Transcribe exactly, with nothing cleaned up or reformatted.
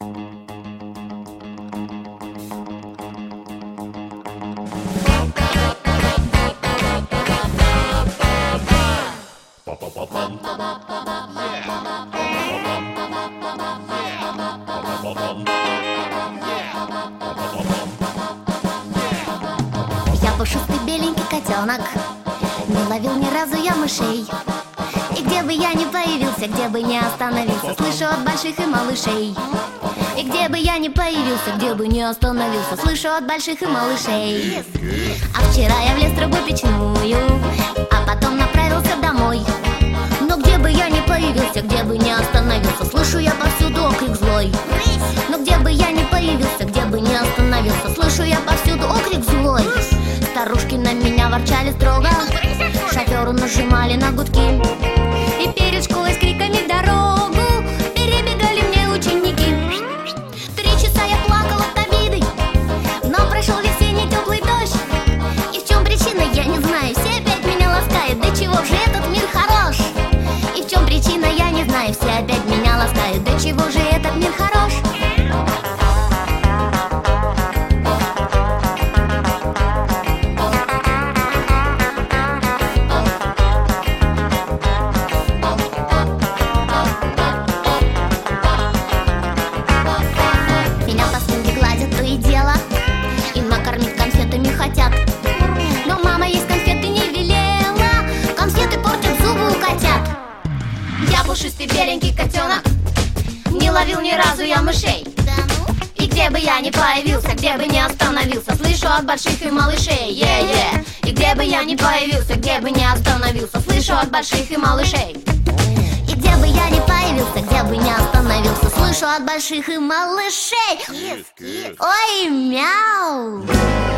Я пушистый беленький котенок, не ловил ни разу я мышей. И где бы я ни появился, где бы ни остановился, слышу от больших и малышей. И где бы я ни появился, где бы ни остановился, слышу от больших и малышей. А вчера я влез в трубу печную, а потом направился домой. Но где бы я ни появился, где бы ни остановился, слышу я повсюду окрик злой. Но где бы я ни появился, где бы ни остановился, слышу я повсюду окрик злой. Старушки на меня ворчали строго, шоферу нажимали на гудки, и перед школой с криками в дорогу перебегали мне ученики. Три часа я плакала от обиды, но прошел весенний теплый дождь. И в чем причина, я не знаю, все опять меня ласкают. Да чего же этот мир хорош? И в чем причина, я не знаю, все опять меня ласкают. Да чего же этот мир хорош? Пушистый беленький котенок, не ловил ни разу я мышей. И где бы я ни появился, где бы ни остановился, слышу от больших и малышей. Yeah, yeah. И где бы я ни появился, где бы ни остановился, слышу от больших и малышей. И где бы я ни появился, где бы ни остановился, слышу от больших и малышей. Ой, мяу.